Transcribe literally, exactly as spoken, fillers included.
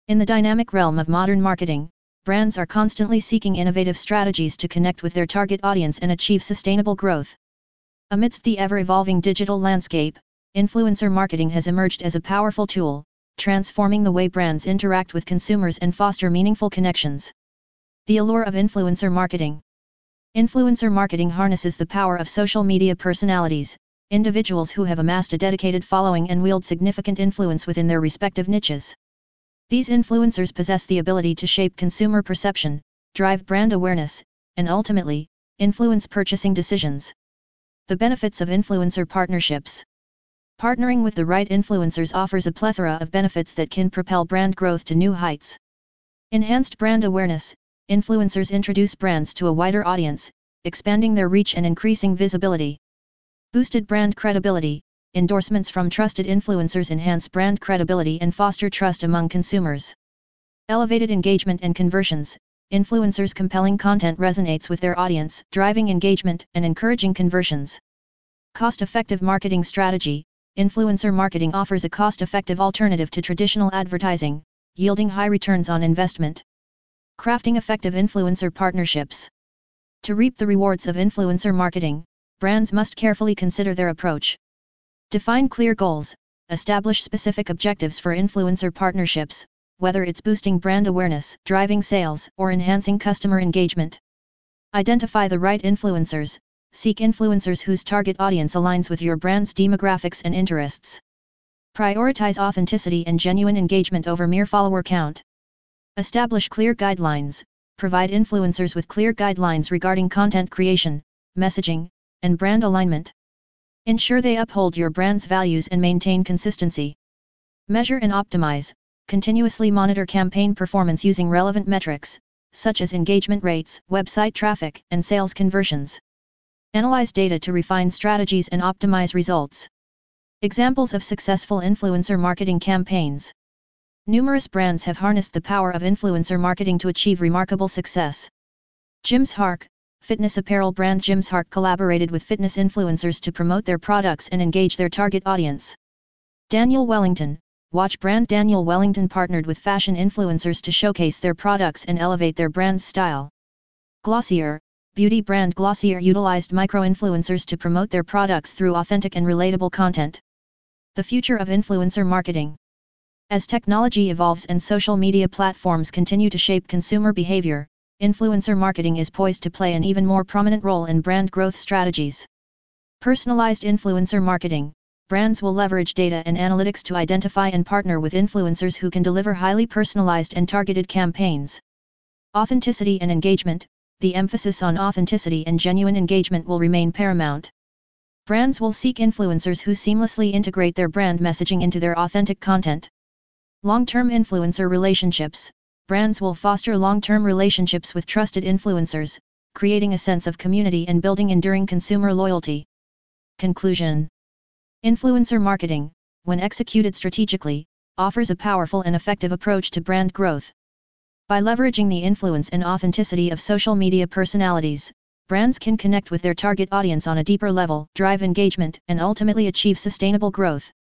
In the dynamic realm of modern marketing, brands are constantly seeking innovative strategies to connect with their target audience and achieve sustainable growth. Amidst the ever-evolving digital landscape, influencer marketing has emerged as a powerful tool, transforming the way brands interact with consumers and foster meaningful connections. The allure of influencer marketing. Influencer marketing harnesses the power of social media personalities, individuals who have amassed a dedicated following and wield significant influence within their respective niches. These influencers possess the ability to shape consumer perception, drive brand awareness, and ultimately, influence purchasing decisions. The benefits of influencer partnerships. Partnering with the right influencers offers a plethora of benefits that can propel brand growth to new heights. Enhanced brand awareness. Influencers introduce brands to a wider audience, expanding their reach and increasing visibility. Boosted brand credibility. Endorsements from trusted influencers enhance brand credibility and foster trust among consumers. Elevated engagement and conversions. Influencers' compelling content resonates with their audience, driving engagement and encouraging conversions. Cost-effective marketing strategy. Influencer marketing offers a cost-effective alternative to traditional advertising, yielding high returns on investment. Crafting effective influencer partnerships. To reap the rewards of influencer marketing, brands must carefully consider their approach. Define clear goals, establish specific objectives for influencer partnerships, whether it's boosting brand awareness, driving sales, or enhancing customer engagement. Identify the right influencers, seek influencers whose target audience aligns with your brand's demographics and interests. Prioritize authenticity and genuine engagement over mere follower count. Establish clear guidelines, provide influencers with clear guidelines regarding content creation, messaging, and brand alignment. Ensure they uphold your brand's values and maintain consistency. Measure and optimize, continuously monitor campaign performance using relevant metrics, such as engagement rates, website traffic, and sales conversions. Analyze data to refine strategies and optimize results. Examples of successful influencer marketing campaigns. Numerous brands have harnessed the power of influencer marketing to achieve remarkable success. Gymshark, fitness apparel brand Gymshark collaborated with fitness influencers to promote their products and engage their target audience. Daniel Wellington, watch brand Daniel Wellington partnered with fashion influencers to showcase their products and elevate their brand's style. Glossier, beauty brand Glossier utilized micro-influencers to promote their products through authentic and relatable content. The future of influencer marketing. As technology evolves and social media platforms continue to shape consumer behavior, influencer marketing is poised to play an even more prominent role in brand growth strategies. Personalized influencer marketing. Brands will leverage data and analytics to identify and partner with influencers who can deliver highly personalized and targeted campaigns. Authenticity and engagement. The emphasis on authenticity and genuine engagement will remain paramount. Brands will seek influencers who seamlessly integrate their brand messaging into their authentic content. Long-term influencer relationships. Brands will foster long-term relationships with trusted influencers, creating a sense of community and building enduring consumer loyalty. Conclusion. Influencer marketing, when executed strategically, offers a powerful and effective approach to brand growth. By leveraging the influence and authenticity of social media personalities, brands can connect with their target audience on a deeper level, drive engagement, and ultimately achieve sustainable growth.